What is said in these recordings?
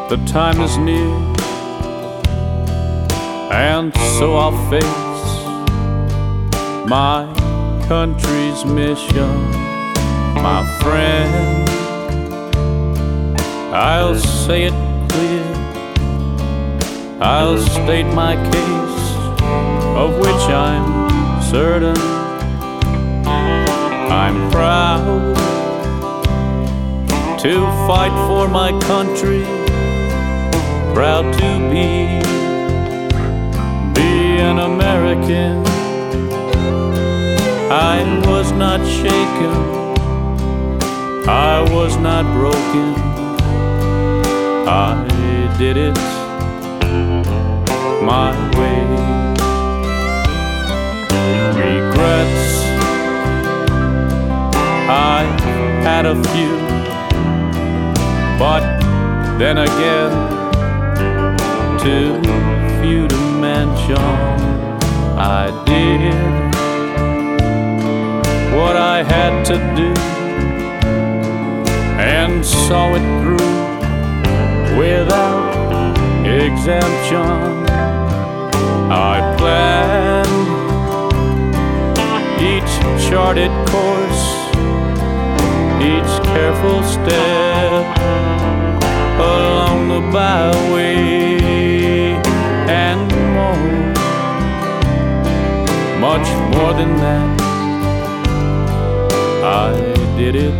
the time is near, and so I'll face my country's mission, my friend. I'll say it clear, I'll state my case, of which I'm certain. I'm proud to fight for my country, proud to be an American. I was not shaken, I was not broken, I did it my way. Regrets, I had a few, but then again, too few to mention. I did what I had to do and saw it through without exemption. I planned each charted course, each careful step along the byway, and much more than that, I did it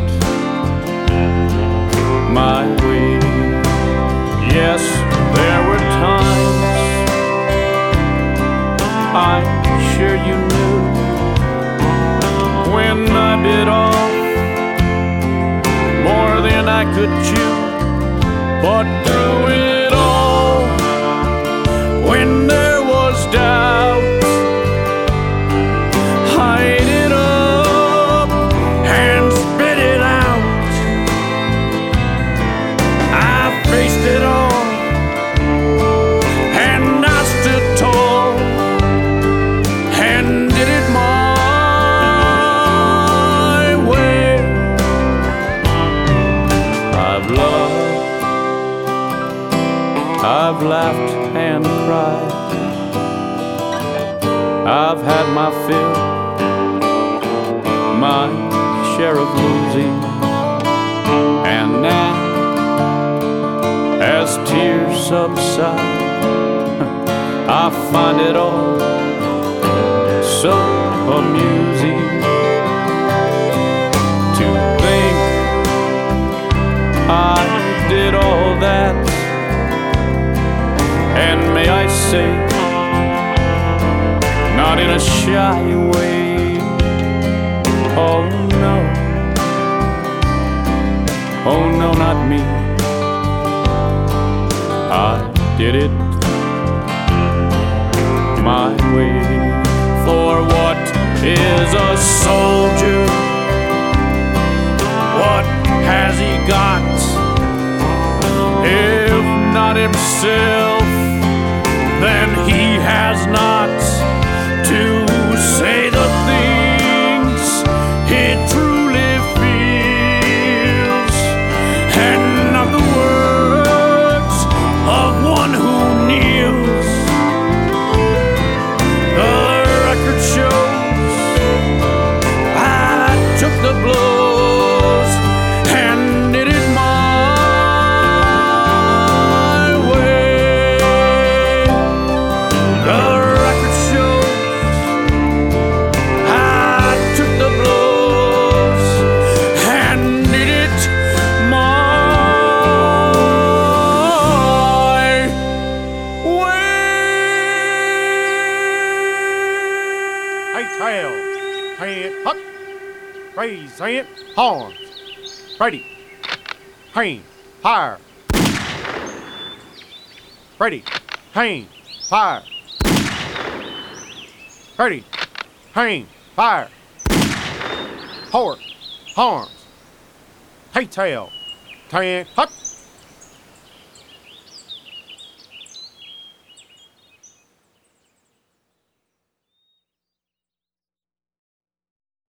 my way. Yes, there were times, I'm sure you knew, when I bit off more than I could chew. But through it all, when there was doubt, I ate it up and spit it out. I faced it all and I stood tall and did it my way. I've loved, I've laughed and cried, I've had my fill, my share of losing, and now, as tears subside, I find it all so amusing to think I did all that. And may I say, not in a shy way, oh no, oh no, not me. I did it my way. For what is a soldier? What has he got? If not himself, then he has not to say the things he truly feels, and not the words of one who kneels. The record shows I took the blows and did it my way. The record shows I took the blows and did it my way. Hey, tail, hand, huck, raise hand, horns, ready, hand, fire, ready, hand, fire, ready, hand, fire, horse, horns, hey, tail, hand, huck,